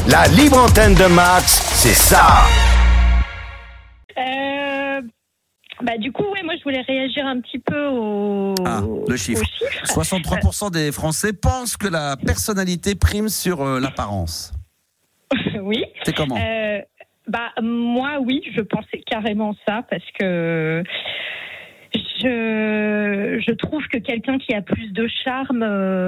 La libre antenne de Max, c'est ça. Du coup, moi, je voulais réagir un petit peu le chiffre. 63% des Français pensent que la personnalité prime sur l'apparence. Oui. C'est comment moi, oui, je pensais carrément ça parce que je trouve que quelqu'un qui a plus de charme,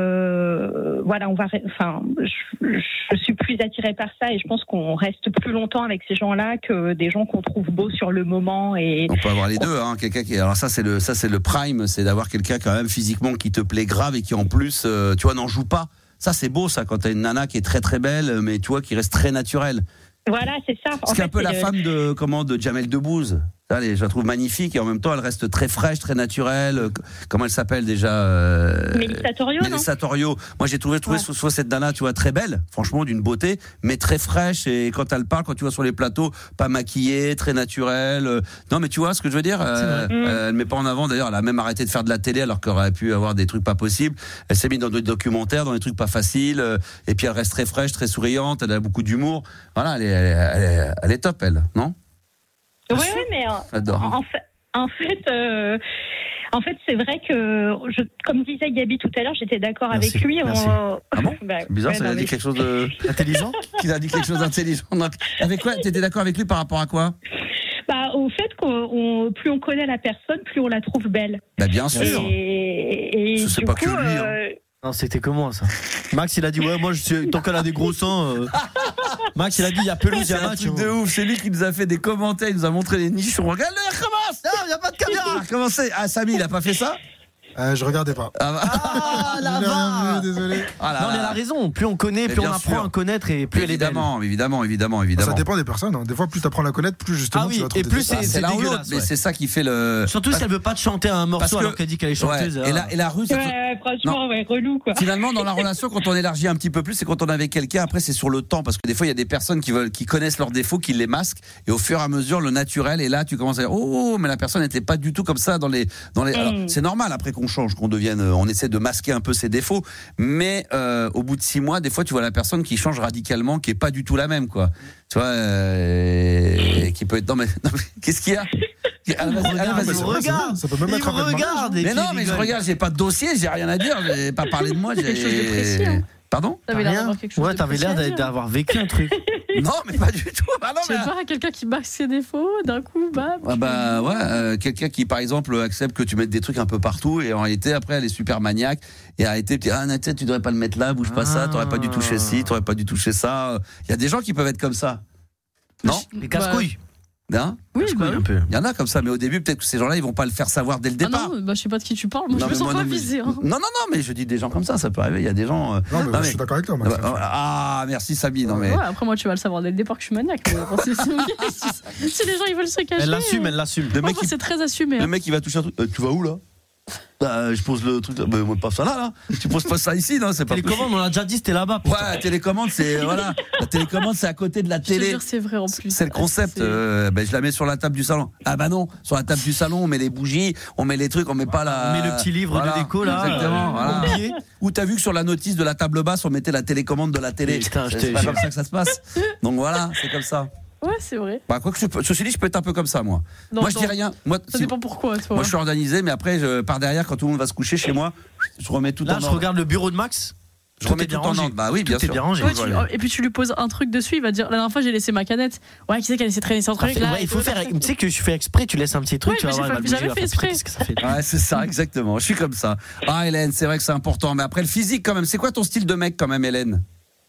je suis plus attirée par ça et je pense qu'on reste plus longtemps avec ces gens-là que des gens qu'on trouve beaux sur le moment. Et on peut avoir les deux, hein. Quelqu'un qui, alors ça c'est le prime, c'est d'avoir quelqu'un quand même physiquement qui te plaît grave et qui en plus, tu vois, n'en joue pas. Ça c'est beau, ça, quand t'as une nana qui est très très belle, mais tu vois, qui reste très naturelle. Voilà, c'est ça. C'est un peu la femme de Jamel Debbouze. Je la trouve magnifique et en même temps elle reste très fraîche, très naturelle. Comment elle s'appelle déjà Mélissa Torio. Moi j'ai trouvé soit cette nana, tu vois, très belle, franchement d'une beauté, mais très fraîche et quand elle parle, quand tu vois sur les plateaux, pas maquillée, très naturelle. Non mais tu vois ce que je veux dire. Elle met pas en avant. D'ailleurs, elle a même arrêté de faire de la télé alors qu'elle aurait pu avoir des trucs pas possibles. Elle s'est mise dans des documentaires, dans des trucs pas faciles. Et puis elle reste très fraîche, très souriante. Elle a beaucoup d'humour. Voilà, elle est top, elle, non? Oui, mais en fait, c'est vrai que, comme disait Gabi tout à l'heure, j'étais d'accord avec lui. Ah bon? Bizarre, ça a dit quelque chose d'intelligent. Qu'il a dit quelque chose d'intelligent. Avec quoi? T'étais d'accord avec lui par rapport à quoi? Au fait que plus on connaît la personne, plus on la trouve belle. Bien sûr. Et c'est pas que lui. Non, c'était comment ça? Max, il a dit moi tant qu'elle a des gros seins. Max, il a dit il y a pelouse, il y a match. C'est un truc de ouf. C'est lui qui nous a fait des commentaires, il nous a montré les nichons. Regarde-le, il recommence. Non, il n'y a pas de caméra. Recommencez. Samy, il a pas fait ça? Je regardais pas. Désolé. Non, mais elle a raison. Plus on connaît, plus on apprend à connaître et plus elle est belle. Évidemment. Ça dépend des personnes. Hein. Des fois, plus tu apprends à la connaître, plus justement tu vas trouver et plus c'est l'un ou l'autre. dégueulasse. Mais c'est ça qui fait le. Surtout si elle veut pas te chanter un morceau alors qu'elle dit qu'elle est chanteuse. Et la rue, franchement, relou quoi. Finalement, dans la relation, quand on élargit un petit peu plus, c'est quand on est avec quelqu'un. Après, c'est sur le temps, parce que des fois, il y a des personnes qui connaissent leurs défauts, qui les masquent, et au fur et à mesure, le naturel. Et là, tu commences à dire, mais la personne n'était pas du tout comme ça dans les. Alors, c'est normal après qu'on change, qu'on devienne. On essaie de masquer un peu ses défauts, mais au bout de 6 mois, des fois, tu vois la personne qui change radicalement, qui est pas du tout la même, quoi. Tu vois, qui peut être. Non mais qu'est-ce qu'il y a? Regarde, ça peut même être un regarde. Mais non, mais je regarde, j'ai pas de dossier, j'ai rien à dire, j'ai pas parlé de moi. Quelque chose de précis. Hein. Pardon? T'avais l'air d'avoir quelque chose de t'avais l'air d'avoir vécu un truc. Non, mais pas du tout. Je sais pas, quelqu'un qui masque ses défauts, d'un coup, quelqu'un qui, par exemple, accepte que tu mettes des trucs un peu partout et en réalité, après, elle est super maniaque et arrêter, tu devrais pas le mettre là, bouge pas ça, t'aurais pas dû toucher ci, t'aurais pas dû toucher ça. Il y a des gens qui peuvent être comme ça. Non? Les casse-couilles. Hein? Oui, un peu. Il y en a comme ça, mais au début, peut-être que ces gens-là, ils vont pas le faire savoir dès le départ. Non, je sais pas de qui tu parles. Moi, je me sens pas visée. Hein. Non, mais je dis des gens comme ça peut arriver. Il y a des gens. Non, mais je suis d'accord avec toi, Max. Merci Samy. Non, mais. Ouais, après, moi, tu vas le savoir dès le départ que je suis maniaque. Si les gens, ils veulent se cacher. Elle l'assume. Le mec, c'est très assumé. Le mec, il va toucher un truc. Tu vas où là? Je pose le truc. Moi, pas ça là. Tu poses pas ça ici, non? C'est pas. Télécommande, on a déjà dit, c'était là-bas. Putain. Ouais, télécommande, c'est voilà. La télécommande, c'est à côté de la télé. Je te jure, c'est vrai en plus. C'est le concept. Je la mets sur la table du salon. Ah bah non, sur la table du salon, on met les bougies, on met les trucs, on met pas la. On met le petit livre de déco là. Exactement. Voilà. Ou t'as vu que sur la notice de la table basse, on mettait la télécommande de la télé. Putain, c'est pas comme ça que ça se passe. Donc voilà, c'est comme ça. Ouais, c'est vrai. Ceci dit, je peux être un peu comme ça, moi. Moi, je dis rien. Ça dépend pourquoi, toi. Moi, je suis organisé, mais après, par derrière, quand tout le monde va se coucher chez moi, je remets tout en ordre. Là, je regarde le bureau de Max. Je remets tout en ordre. Bah oui, bien sûr. Bien rangé. Et puis tu lui poses un truc dessus, il va dire la dernière fois j'ai laissé ma canette. Ouais, qui c'est qui a laissé traîner son truc là? Il faut faire. Tu sais que je fais exprès, tu laisses un petit truc, tu vas voir. J'avais fait exprès. Ouais, c'est ça, exactement. Je suis comme ça. Ah, Hélène, c'est vrai que c'est important. Mais après, le physique, quand même. C'est quoi ton style de mec, quand même, Hélène?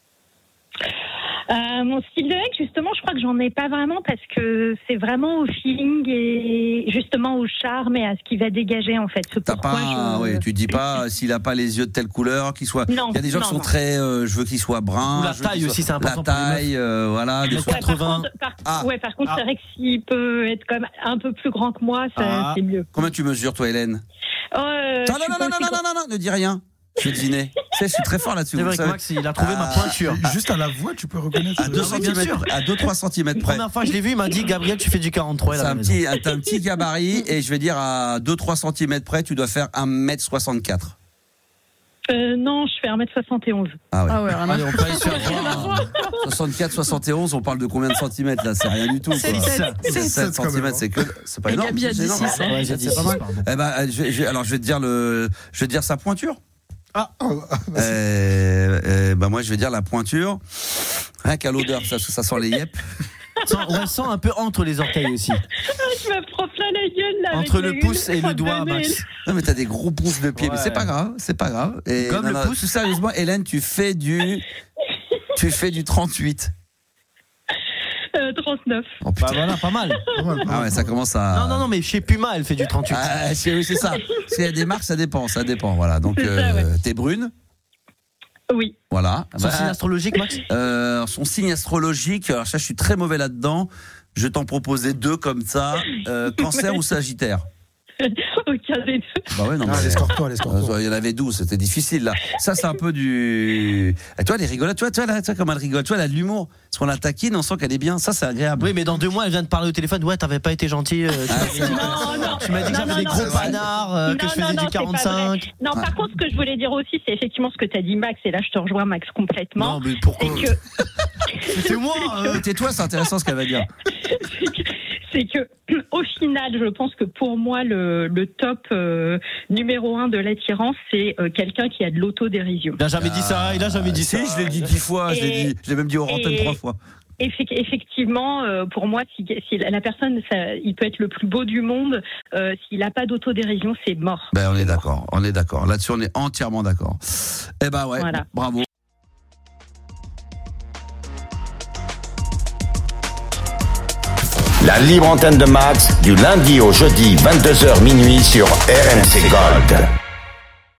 Mon style de mec, justement, je crois que j'en ai pas vraiment parce que c'est vraiment au feeling et justement au charme et à ce qu'il va dégager en fait. Tu dis pas s'il a pas les yeux de telle couleur, qu'il soit. Non, il y a des gens qui sont très. Je veux qu'il soit brun. Ou la taille aussi, c'est important. La taille, voilà. Des 80. Par contre, c'est vrai que s'il peut être comme un peu plus grand que moi, c'est mieux. Combien tu mesures, toi, Hélène? Non, ne dis rien. Je vais deviner. Tu sais, je suis très fort là-dessus. C'est vrai que Max, il a trouvé ma pointure. Juste à la voix, tu peux reconnaître. À 2-3 cm près. La première fois que je l'ai vu, il m'a dit Gabriel, tu fais du 43. T'as un petit gabarit et je vais dire à 2-3 cm près, tu dois faire 1m64. Non, je fais 1m71. Ah ouais. Allez, on peut aller sur 64, 71, on parle de combien de centimètres là? C'est rien du tout. 7 centimètres, c'est pas énorme. Gabi a dit 6. C'est pas mal. Eh ben, alors je vais te dire sa pointure. Moi je vais dire la pointure. Rien qu'à l'odeur, ça sent les yep. On sent un peu entre les orteils aussi. Je me prends plein la gueule là. Entre le pouce et le doigt, Max. Non mais t'as des gros pouces de pied, mais c'est pas grave. Et comme le pouce. Sérieusement, Hélène, tu fais du 38. 39. Oh, voilà, pas mal. Ah ouais, ça commence à. Non, mais chez Puma, elle fait du 38. Oui, c'est ça. Parce qu'il y a des marques, ça dépend. Voilà. Donc, t'es brune. Oui. Voilà. Son signe astrologique, Max. Son signe astrologique. Alors ça, je suis très mauvais là-dedans. Je vais t'en proposer 2 comme ça. Cancer ou Sagittaire. Aucun des deux. Bah ouais, non, les Scorpions. Il y en avait 12, c'était difficile là. Ça, c'est un peu du. Et toi, elle est rigolote. Tu vois comme elle rigole. Tu vois, elle a de l'humour. Parce qu'on la taquine, on sent qu'elle est bien. Ça, c'est agréable. Oui, mais dans 2 mois, elle vient de parler au téléphone. Ouais, t'avais pas été gentil. Tu m'as dit que j'avais des gros panards, que je faisais du 45. Non, par contre, ce que je voulais dire aussi, c'est effectivement ce que t'as dit, Max. Et là, je te rejoins, Max, complètement. Non, mais pourquoi? C'est moi. Tais-toi, c'est intéressant ce qu'elle va dire. C'est que, au final, je pense que pour moi, le top numéro 1 de l'attirance, c'est quelqu'un qui a de l'autodérision. Il a jamais dit ça. Je l'ai dit 10 fois. Je l'ai même dit aux antennes 3 fois. Effectivement, pour moi, si la personne, il peut être le plus beau du monde, s'il n'a pas d'autodérision, c'est mort. On est d'accord. Là-dessus, on est entièrement d'accord. Eh ben ouais, voilà. Bravo. La libre antenne de Max, du lundi au jeudi, 22h minuit sur RMC Gold.